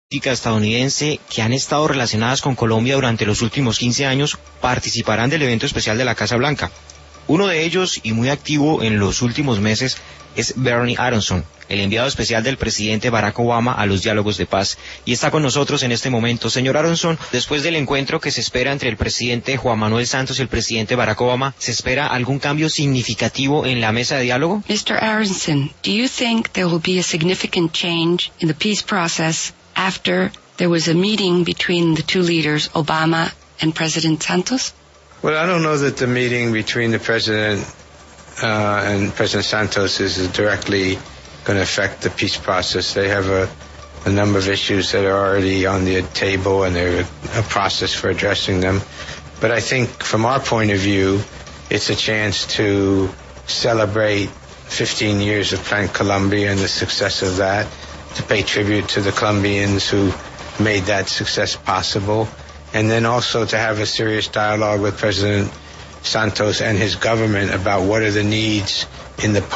estadounidense que han estado relacionadas con Colombia durante los últimos 15 años participarán del evento especial de la Casa Blanca. Uno de ellos, y muy activo en los últimos meses, es Bernie Aronson, el enviado especial del presidente Barack Obama a los diálogos de paz, y está con nosotros en este momento. Señor Aronson, después del encuentro que se espera entre el presidente Juan Manuel Santos y el presidente Barack Obama, ¿se espera algún cambio significativo en la mesa de diálogo? Mr. Aronson, do you think there will be a significant change in the peace process after there was a meeting between the two leaders, Obama and President Santos? Well, I don't know that the meeting between the President and President Santos is directly going to affect the peace process. They have a number of issues that are already on the table, and there's a process for addressing them. But I think from our point of view, it's a chance to celebrate 15 years of Plan Colombia and the success of that, to pay tribute to the Colombians who made that success possible, and then also to have a serious dialogue with President Santos and his government about what are the needs in the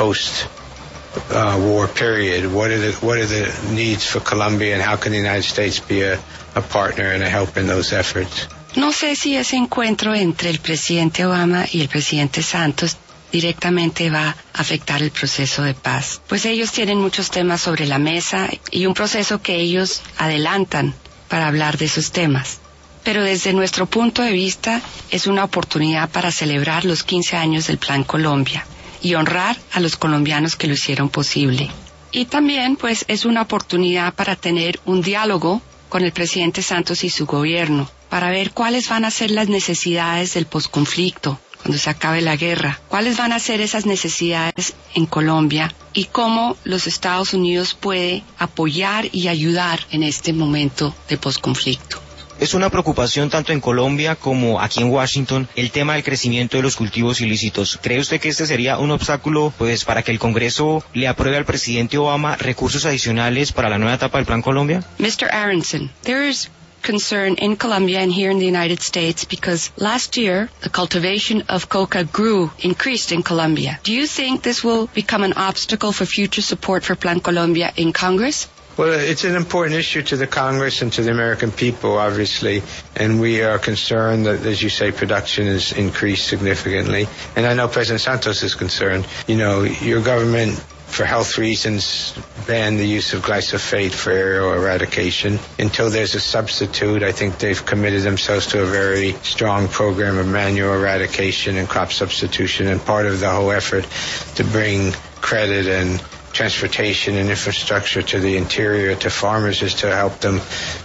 post-war period. What are the needs for Colombia, and how can the United States be a partner and a help in those efforts? No sé si ese encuentro entre el presidente Obama y el presidente Santos directamente va a afectar el proceso de paz. Pues ellos tienen muchos temas sobre la mesa y un proceso que ellos adelantan para hablar de esos temas. Pero desde nuestro punto de vista es una oportunidad para celebrar los 15 años del Plan Colombia y honrar a los colombianos que lo hicieron posible. Y también pues es una oportunidad para tener un diálogo con el presidente Santos y su gobierno, para ver cuáles van a ser las necesidades del posconflicto, cuando se acabe la guerra, cuáles van a ser esas necesidades en Colombia y cómo los Estados Unidos puede apoyar y ayudar en este momento de posconflicto. Es una preocupación tanto en Colombia como aquí en Washington el tema del crecimiento de los cultivos ilícitos. ¿Cree usted que este sería un obstáculo pues para que el Congreso le apruebe al presidente Obama recursos adicionales para la nueva etapa del Plan Colombia? Mr. Aronson, there is concern in Colombia and here in the United States because last year the cultivation of coca increased in Colombia. Do you think this will become an obstacle for future support for Plan Colombia in Congress? Well, it's an important issue to the Congress and to the American people, obviously, and we are concerned that, as you say, production has increased significantly. And I know President Santos is concerned. You know, your government, for health reasons, banned the use of glyphosate for aerial eradication. Until there's a substitute, I think they've committed themselves to a very strong program of manual eradication and crop substitution, and part of the whole effort to bring credit and transportation and infrastructure to the interior, to farmers, is to help them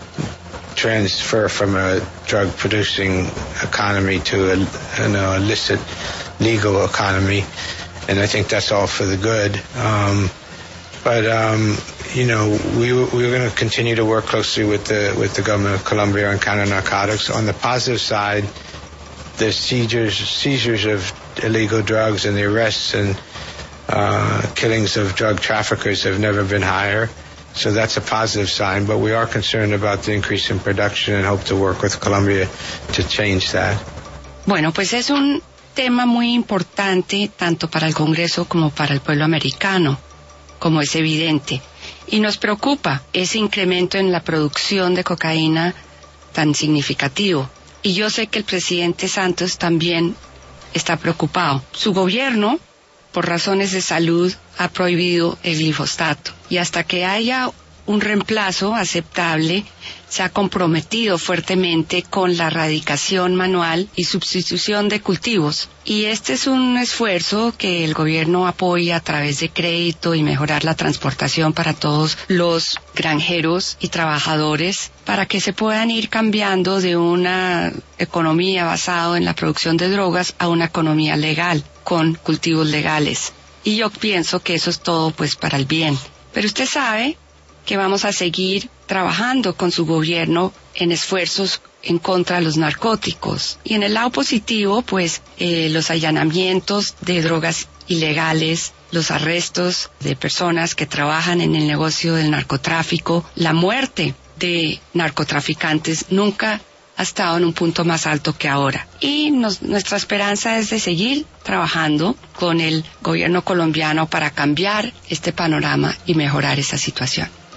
transfer from a drug-producing economy to an illicit, legal economy. And I think that's all for the good. You know, we're going to continue to work closely with the government of Colombia on counter-narcotics. On the positive side, the seizures of illegal drugs and the arrests and killings of drug traffickers have never been higher. So that's a positive sign, but we are concerned about the increase in production and hope to work with Colombia to change that. Bueno, pues es un tema muy importante tanto para el Congreso como para el pueblo americano, como es evidente. Y nos preocupa ese incremento en la producción de cocaína tan significativo. Y yo sé que el presidente Santos también está preocupado. Su gobierno, por razones de salud, ha prohibido el glifosato. Y hasta que haya un reemplazo aceptable, se ha comprometido fuertemente con la erradicación manual y sustitución de cultivos. Y este es un esfuerzo que el gobierno apoya a través de crédito y mejorar la transportación para todos los granjeros y trabajadores, para que se puedan ir cambiando de una economía basada en la producción de drogas a una economía legal, con cultivos legales. Y yo pienso que eso es todo pues para el bien. Pero usted sabe que vamos a seguir trabajando con su gobierno en esfuerzos en contra de los narcóticos. Y en el lado positivo, pues, los allanamientos de drogas ilegales, los arrestos de personas que trabajan en el negocio del narcotráfico, la muerte de narcotraficantes nunca ha estado en un punto más alto que ahora. Y nuestra esperanza es de seguir trabajando con el gobierno colombiano para cambiar este panorama y mejorar esa situación.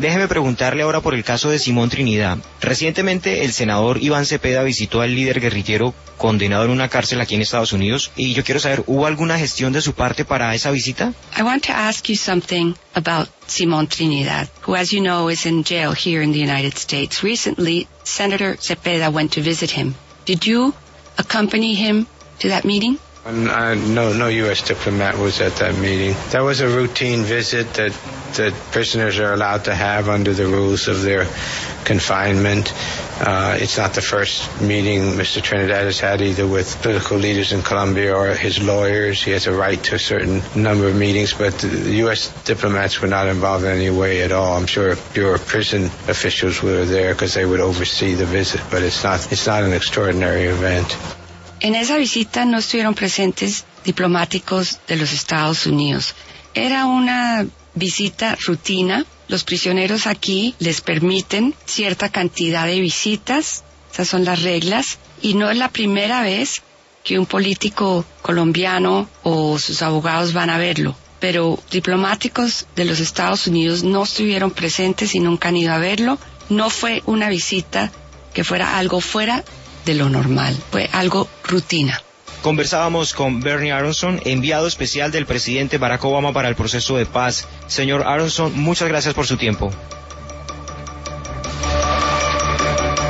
Déjeme preguntarle ahora por el caso de Simón Trinidad. Recientemente el senador Iván Cepeda visitó al líder guerrillero condenado en una cárcel aquí en Estados Unidos y yo quiero saber, ¿hubo alguna gestión de su parte para esa visita? I want to ask you something about Simón Trinidad, who, as you know, is in jail here in the United States. Recently, Senator Cepeda went to visit him. Did you accompany him to that meeting? No U.S. diplomat was at that meeting. That was a routine visit that prisoners are allowed to have under the rules of their confinement. It's not the first meeting Mr. Trinidad has had either with political leaders in Colombia or his lawyers. He has a right to a certain number of meetings, but the U.S. diplomats were not involved in any way at all. I'm sure Bureau of Prison officials were there because they would oversee the visit, but it's not an extraordinary event. En esa visita no estuvieron presentes diplomáticos de los Estados Unidos. Era una visita rutina. Los prisioneros aquí les permiten cierta cantidad de visitas, esas son las reglas, y no es la primera vez que un político colombiano o sus abogados van a verlo. Pero diplomáticos de los Estados Unidos no estuvieron presentes y nunca han ido a verlo. No fue una visita que fuera algo fuera de lo normal, fue algo rutina. Conversábamos con Bernie Aronson, enviado especial del presidente Barack Obama para el proceso de paz. Señor Aronson, muchas gracias por su tiempo.